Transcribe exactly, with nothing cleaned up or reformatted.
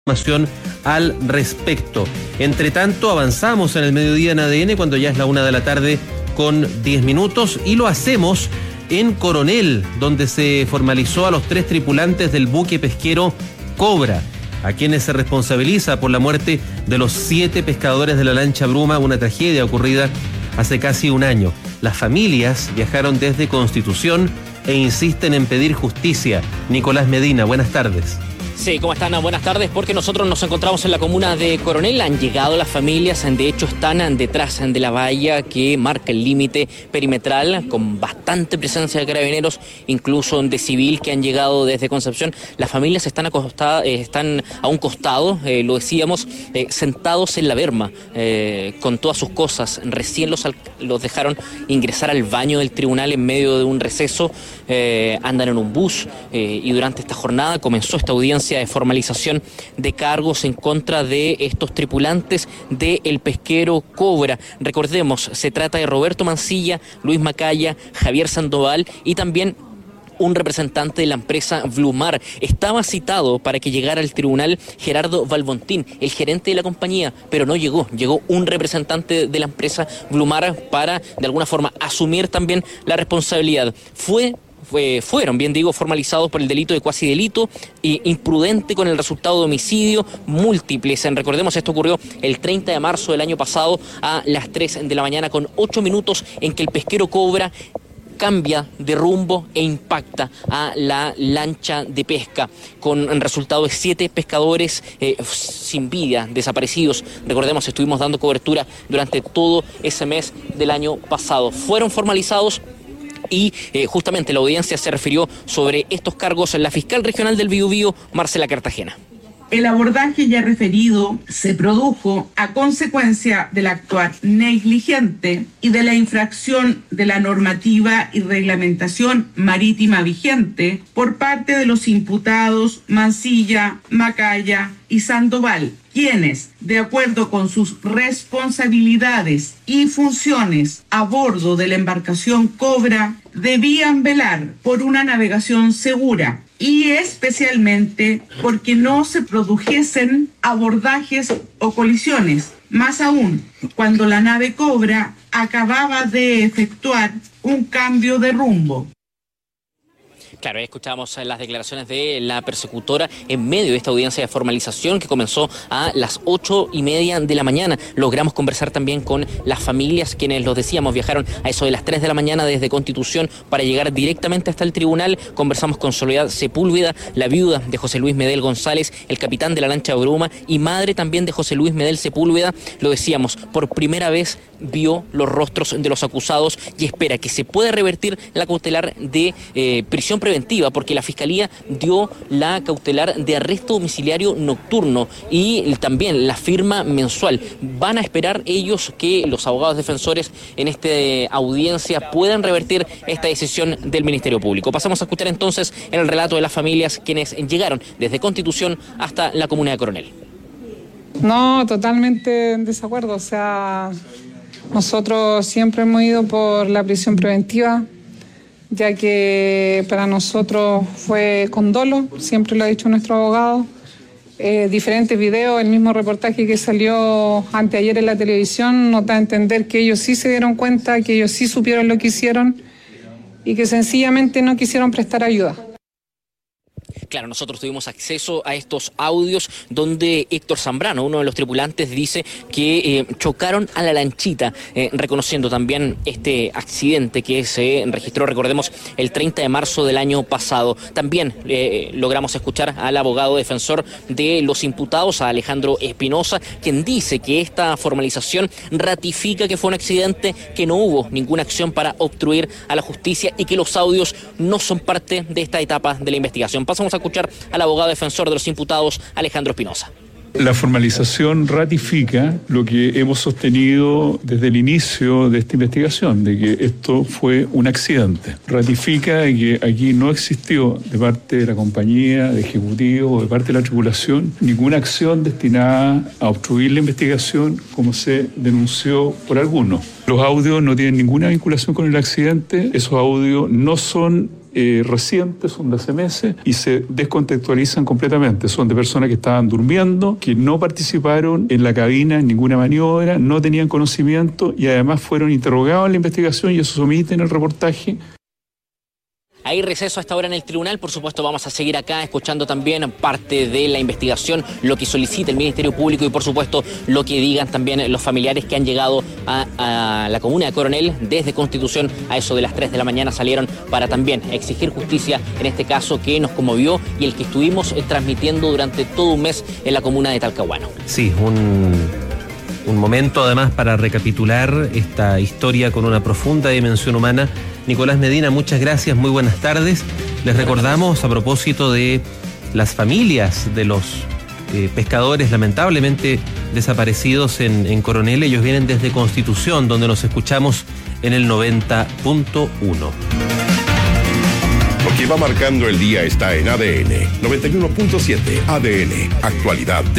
Información al respecto. Entre tanto, avanzamos en el mediodía en A D N cuando ya es la una de la tarde con diez minutos y lo hacemos en Coronel, donde se formalizó a los tres tripulantes del buque pesquero Cobra, a quienes se responsabiliza por la muerte de los siete pescadores de la lancha Bruma, una tragedia ocurrida hace casi un año. Las familias viajaron desde Constitución e insisten en pedir justicia. Nicolás Medina, buenas tardes. Sí, ¿cómo están? Buenas tardes, porque nosotros nos encontramos en la comuna de Coronel. Han llegado las familias, de hecho están detrás de la valla que marca el límite perimetral, con bastante presencia de carabineros, incluso de civil que han llegado desde Concepción. Las familias están, acostadas, eh, están a un costado, eh, lo decíamos, eh, sentados en la berma, eh, con todas sus cosas. Recién los, los dejaron ingresar al baño del tribunal en medio de un receso, eh, andan en un bus, eh, y durante esta jornada comenzó esta audiencia de formalización de cargos en contra de estos tripulantes del pesquero Cobra. Recordemos, se trata de Roberto Mancilla, Luis Macaya, Javier Sandoval y también un representante de la empresa Blumar. Estaba citado para que llegara al tribunal Gerardo Valbontín, el gerente de la compañía, pero no llegó. Llegó un representante de la empresa Blumar para, de alguna forma, asumir también la responsabilidad. Fue Fue, fueron, bien digo, formalizados por el delito de cuasi delito e imprudente con el resultado de homicidio múltiples. Recordemos, esto ocurrió el treinta de marzo del año pasado a las tres de la mañana con ocho minutos, en que el pesquero Cobra cambia de rumbo e impacta a la lancha de pesca, con el resultado de siete pescadores eh, sin vida, desaparecidos. Recordemos, estuvimos dando cobertura durante todo ese mes del año pasado. Fueron formalizados y eh, justamente la audiencia se refirió sobre estos cargos en la fiscal regional del Biobío, Marcela Cartagena. El abordaje ya referido se produjo a consecuencia del actuar negligente y de la infracción de la normativa y reglamentación marítima vigente por parte de los imputados Mancilla, Macaya y Sandoval, quienes, de acuerdo con sus responsabilidades y funciones a bordo de la embarcación Cobra, debían velar por una navegación segura y especialmente porque no se produjesen abordajes o colisiones, más aún cuando la nave Cobra acababa de efectuar un cambio de rumbo. Claro, escuchamos las declaraciones de la persecutora en medio de esta audiencia de formalización que comenzó a las ocho y media de la mañana. Logramos conversar también con las familias, quienes, los decíamos, viajaron a eso de las tres de la mañana desde Constitución para llegar directamente hasta el tribunal. Conversamos con Soledad Sepúlveda, la viuda de José Luis Medel González, el capitán de la lancha Bruma y madre también de José Luis Medel Sepúlveda. Lo decíamos, por primera vez vio los rostros de los acusados y espera que se pueda revertir la cautelar de eh, prisión preventiva, porque la Fiscalía dio la cautelar de arresto domiciliario nocturno y también la firma mensual. Van a esperar ellos que los abogados defensores en esta audiencia puedan revertir esta decisión del Ministerio Público. Pasamos a escuchar entonces el relato de las familias quienes llegaron desde Constitución hasta la comuna de Coronel. No, totalmente en desacuerdo. O sea, nosotros siempre hemos ido por la prisión preventiva, ya que para nosotros fue con dolo, siempre lo ha dicho nuestro abogado. Eh, diferentes videos, el mismo reportaje que salió anteayer en la televisión nos da a entender que ellos sí se dieron cuenta, que ellos sí supieron lo que hicieron y que sencillamente no quisieron prestar ayuda. Claro, nosotros tuvimos acceso a estos audios donde Héctor Zambrano, uno de los tripulantes, dice que eh, chocaron a la lanchita, eh, reconociendo también este accidente que se registró, recordemos, el treinta de marzo del año pasado. También eh, logramos escuchar al abogado defensor de los imputados, a Alejandro Espinosa, quien dice que esta formalización ratifica que fue un accidente, que no hubo ninguna acción para obstruir a la justicia y que los audios no son parte de esta etapa de la investigación. Pasamos a escuchar al abogado defensor de los imputados, Alejandro Espinosa. La formalización ratifica lo que hemos sostenido desde el inicio de esta investigación, de que esto fue un accidente. Ratifica que aquí no existió de parte de la compañía, de ejecutivo o de parte de la tripulación ninguna acción destinada a obstruir la investigación como se denunció por algunos. Los audios no tienen ninguna vinculación con el accidente, esos audios no son eh, recientes, son de hace meses, y se descontextualizan completamente. Son de personas que estaban durmiendo, que no participaron en la cabina en ninguna maniobra, no tenían conocimiento y además fueron interrogados en la investigación y eso se omite en el reportaje. Hay receso hasta ahora en el tribunal, por supuesto vamos a seguir acá escuchando también parte de la investigación, lo que solicita el Ministerio Público y por supuesto lo que digan también los familiares que han llegado a, a la comuna de Coronel desde Constitución a eso de las tres de la mañana salieron para también exigir justicia en este caso que nos conmovió y el que estuvimos transmitiendo durante todo un mes en la comuna de Talcahuano. Sí, un... Un momento además para recapitular esta historia con una profunda dimensión humana. Nicolás Medina, muchas gracias, muy buenas tardes. Les recordamos a propósito de las familias de los eh, pescadores lamentablemente desaparecidos en, en Coronel. Ellos vienen desde Constitución, donde nos escuchamos en el noventa punto uno. Lo que va marcando el día está en A D N noventa y uno punto siete. A D N, actualidad de